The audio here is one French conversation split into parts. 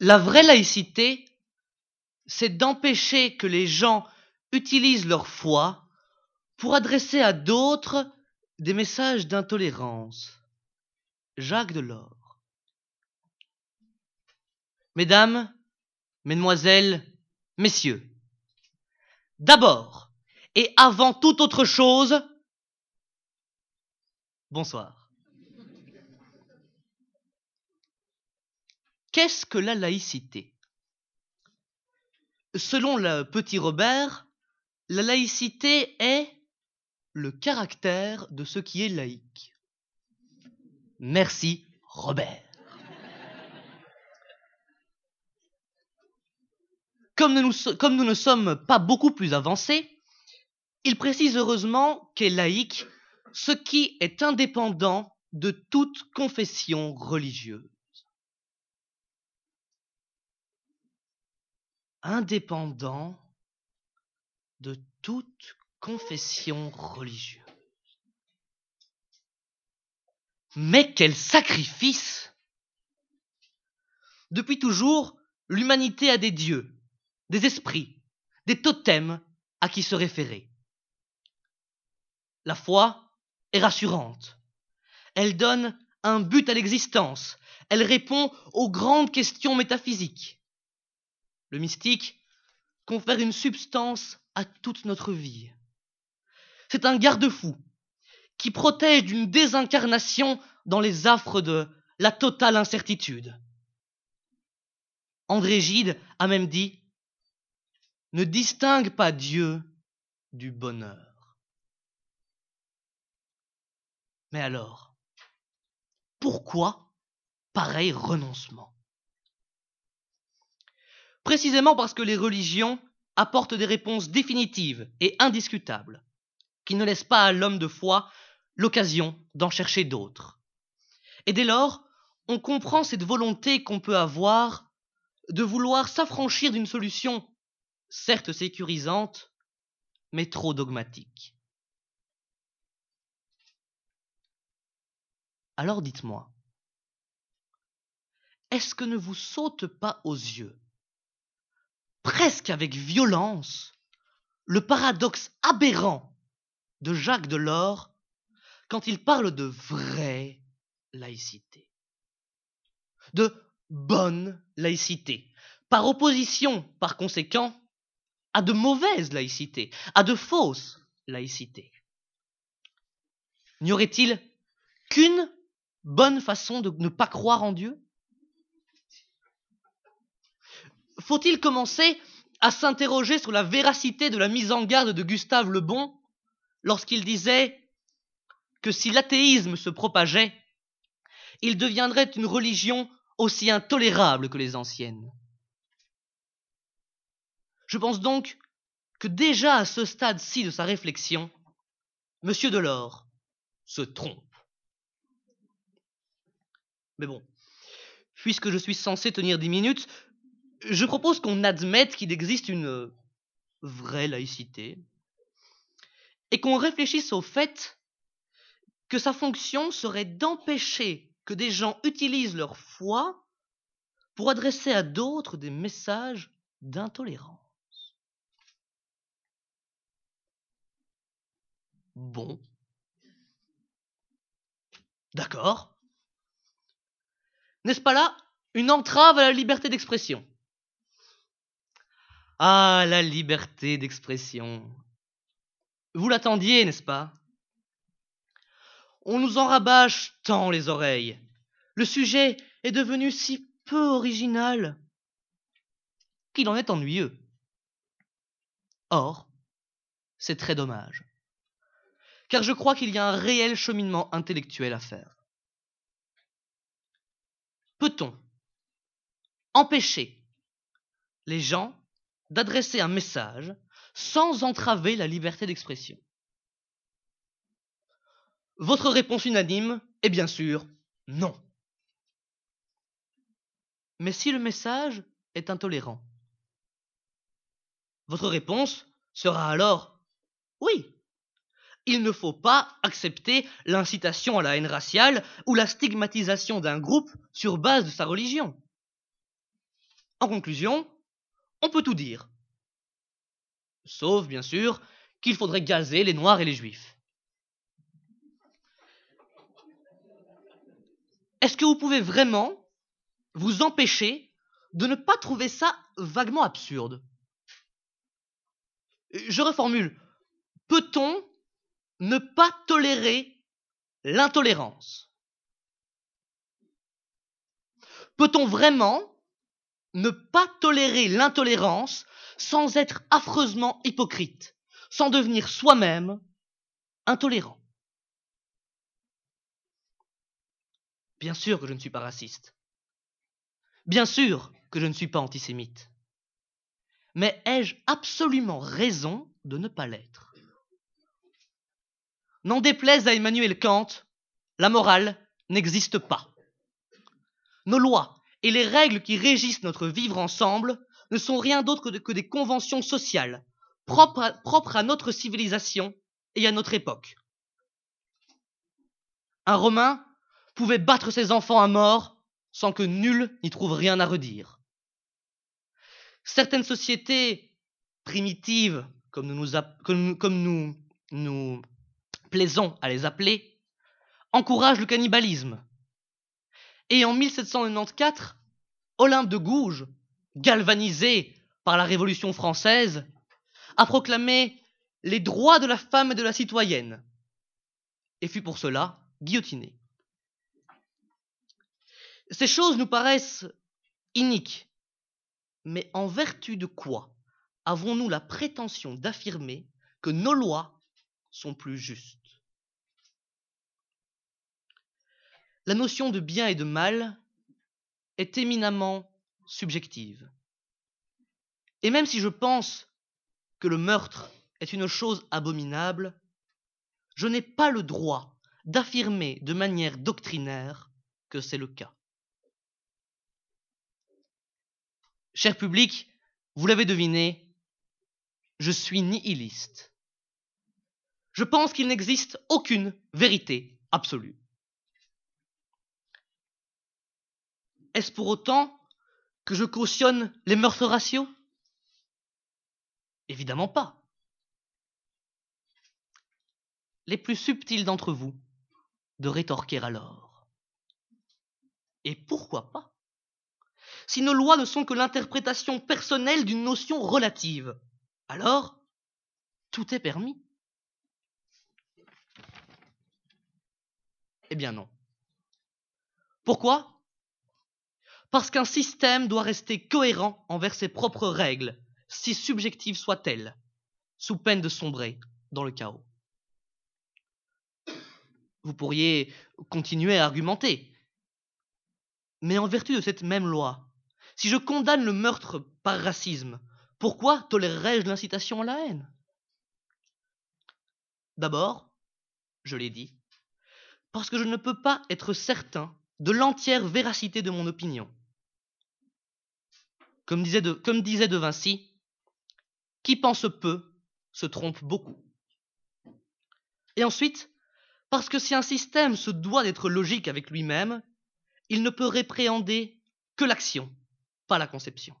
La vraie laïcité, c'est d'empêcher que les gens utilisent leur foi pour adresser à d'autres des messages d'intolérance. Jacques Delors. Mesdames, Mesdemoiselles, Messieurs, d'abord et avant toute autre chose, bonsoir. Qu'est-ce que la laïcité? Selon le petit Robert, la laïcité est le caractère de ce qui est laïque. Merci, Robert. Comme nous ne sommes pas beaucoup plus avancés, il précise heureusement qu'est laïque ce qui est indépendant de toute confession religieuse. Indépendant de toute confession religieuse. Mais quel sacrifice! Depuis toujours, l'humanité a des dieux, des esprits, des totems à qui se référer. La foi est rassurante. Elle donne un but à l'existence. Elle répond aux grandes questions métaphysiques. Le mystique confère une substance à toute notre vie. C'est un garde-fou qui protège d'une désincarnation dans les affres de la totale incertitude. André Gide a même dit « Ne distingue pas Dieu du bonheur ». Mais alors, pourquoi pareil renoncement? Précisément parce que les religions apportent des réponses définitives et indiscutables, qui ne laissent pas à l'homme de foi l'occasion d'en chercher d'autres. Et dès lors, on comprend cette volonté qu'on peut avoir de vouloir s'affranchir d'une solution, certes sécurisante, mais trop dogmatique. Alors dites-moi, est-ce que ne vous saute pas aux yeux, presque avec violence, le paradoxe aberrant de Jacques Delors quand il parle de vraie laïcité, de bonne laïcité, par opposition, par conséquent, à de mauvaise laïcité, à de fausse laïcité? N'y aurait-il qu'une bonne façon de ne pas croire en Dieu? Faut-il commencer à s'interroger sur la véracité de la mise en garde de Gustave Le Bon lorsqu'il disait que si l'athéisme se propageait, il deviendrait une religion aussi intolérable que les anciennes? Je pense donc que déjà à ce stade-ci de sa réflexion, M. Delors se trompe. Mais bon, puisque je suis censé tenir 10 minutes, je propose qu'on admette qu'il existe une vraie laïcité et qu'on réfléchisse au fait que sa fonction serait d'empêcher que des gens utilisent leur foi pour adresser à d'autres des messages d'intolérance. Bon. D'accord. N'est-ce pas là une entrave à la liberté d'expression? Ah, la liberté d'expression. Vous l'attendiez, n'est-ce pas? On nous en rabâche tant les oreilles. Le sujet est devenu si peu original qu'il en est ennuyeux. Or, c'est très dommage, car je crois qu'il y a un réel cheminement intellectuel à faire. Peut-on empêcher les gens d'adresser un message sans entraver la liberté d'expression? Votre réponse unanime est bien sûr non. Mais si le message est intolérant, votre réponse sera alors oui. Il ne faut pas accepter l'incitation à la haine raciale ou la stigmatisation d'un groupe sur base de sa religion. En conclusion, on peut tout dire. Sauf, bien sûr, qu'il faudrait gazer les Noirs et les Juifs. Est-ce que vous pouvez vraiment vous empêcher de ne pas trouver ça vaguement absurde? Je reformule. Peut-on ne pas tolérer l'intolérance? Peut-on vraiment ne pas tolérer l'intolérance sans être affreusement hypocrite, sans devenir soi-même intolérant? Bien sûr que je ne suis pas raciste. Bien sûr que je ne suis pas antisémite. Mais ai-je absolument raison de ne pas l'être? N'en déplaise à Emmanuel Kant, la morale n'existe pas. Nos lois et les règles qui régissent notre vivre ensemble ne sont rien d'autre que des conventions sociales, propres à notre civilisation et à notre époque. Un Romain pouvait battre ses enfants à mort sans que nul n'y trouve rien à redire. Certaines sociétés primitives, comme nous plaisons à les appeler, encouragent le cannibalisme. Et en 1794, Olympe de Gouges, galvanisé par la Révolution française, a proclamé les droits de la femme et de la citoyenne, et fut pour cela guillotiné. Ces choses nous paraissent iniques, mais en vertu de quoi avons-nous la prétention d'affirmer que nos lois sont plus justes? La notion de bien et de mal est éminemment subjective. Et même si je pense que le meurtre est une chose abominable, je n'ai pas le droit d'affirmer de manière doctrinaire que c'est le cas. Cher public, vous l'avez deviné, je suis nihiliste. Je pense qu'il n'existe aucune vérité absolue. Est-ce pour autant que je cautionne les meurtres raciaux? Évidemment pas. Les plus subtils d'entre vous de rétorquer alors. Et pourquoi pas? Si nos lois ne sont que l'interprétation personnelle d'une notion relative, alors tout est permis. Eh bien non. Pourquoi? Parce qu'un système doit rester cohérent envers ses propres règles, si subjectives soient-elles, sous peine de sombrer dans le chaos. Vous pourriez continuer à argumenter. Mais en vertu de cette même loi, si je condamne le meurtre par racisme, pourquoi tolérerais-je l'incitation à la haine? D'abord, je l'ai dit, parce que je ne peux pas être certain de l'entière véracité de mon opinion. Comme disait De Vinci, qui pense peu se trompe beaucoup. Et ensuite, parce que si un système se doit d'être logique avec lui-même, il ne peut répréhender que l'action, pas la conception.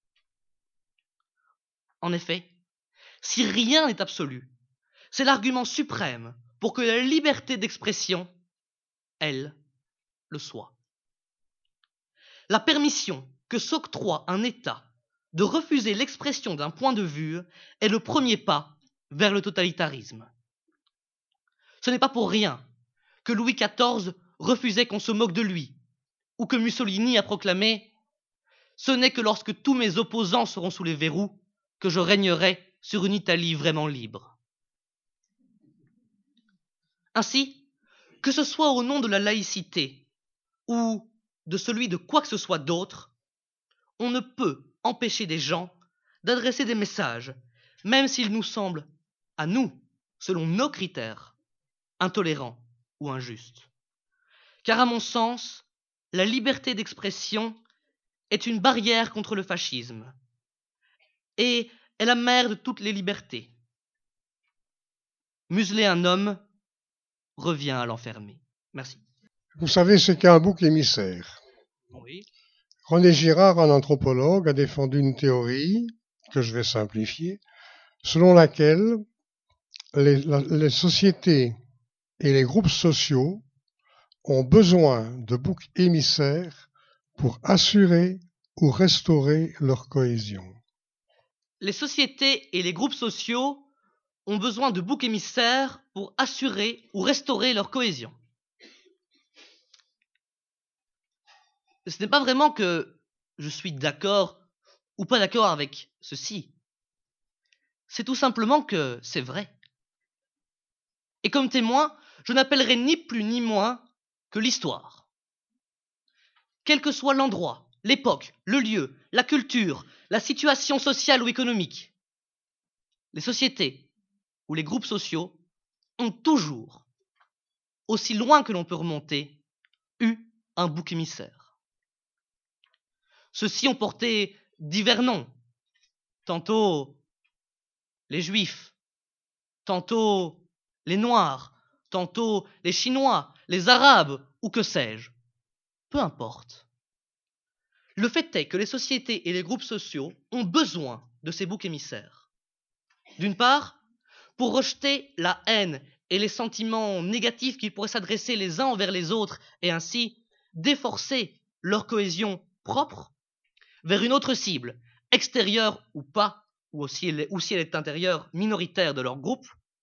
En effet, si rien n'est absolu, c'est l'argument suprême pour que la liberté d'expression, elle, le soit. La permission que s'octroie un État de refuser l'expression d'un point de vue est le premier pas vers le totalitarisme. Ce n'est pas pour rien que Louis XIV refusait qu'on se moque de lui, ou que Mussolini a proclamé « Ce n'est que lorsque tous mes opposants seront sous les verrous que je régnerai sur une Italie vraiment libre. » Ainsi, que ce soit au nom de la laïcité ou de celui de quoi que ce soit d'autre, on ne peut empêcher des gens d'adresser des messages, même s'ils nous semblent, à nous, selon nos critères, intolérants ou injustes. Car à mon sens, la liberté d'expression est une barrière contre le fascisme et est la mère de toutes les libertés. Museler un homme revient à l'enfermer. Merci. Vous savez ce qu'est un bouc émissaire? Oui. René Girard, un anthropologue, a défendu une théorie, que je vais simplifier, selon laquelle les sociétés et les groupes sociaux ont besoin de boucs émissaires pour assurer ou restaurer leur cohésion. Les sociétés et les groupes sociaux ont besoin de boucs émissaires pour assurer ou restaurer leur cohésion. Ce n'est pas vraiment que je suis d'accord ou pas d'accord avec ceci. C'est tout simplement que c'est vrai. Et comme témoin, je n'appellerai ni plus ni moins que l'histoire. Quel que soit l'endroit, l'époque, le lieu, la culture, la situation sociale ou économique, les sociétés ou les groupes sociaux ont toujours, aussi loin que l'on peut remonter, eu un bouc émissaire. Ceux-ci ont porté divers noms, tantôt les Juifs, tantôt les Noirs, tantôt les Chinois, les Arabes ou que sais-je. Peu importe. Le fait est que les sociétés et les groupes sociaux ont besoin de ces boucs émissaires. D'une part, pour rejeter la haine et les sentiments négatifs qui pourraient s'adresser les uns envers les autres et ainsi déforcer leur cohésion propre vers une autre cible, extérieure ou pas, ou si elle est intérieure, minoritaire de leur groupe,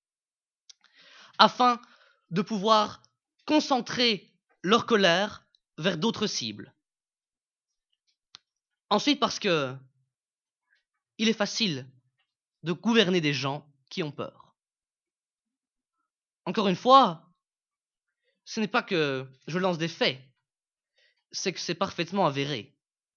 afin de pouvoir concentrer leur colère vers d'autres cibles. Ensuite, parce que il est facile de gouverner des gens qui ont peur. Encore une fois, ce n'est pas que je lance des faits, c'est que c'est parfaitement avéré.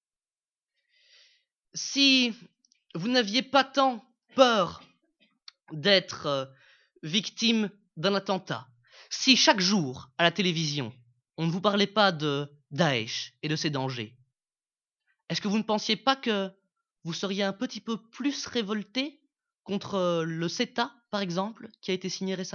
Si vous n'aviez pas tant peur d'être victime d'un attentat, si chaque jour à la télévision on ne vous parlait pas de Daesh et de ses dangers, est-ce que vous ne pensiez pas que vous seriez un petit peu plus révolté contre le CETA, par exemple, qui a été signé récemment ?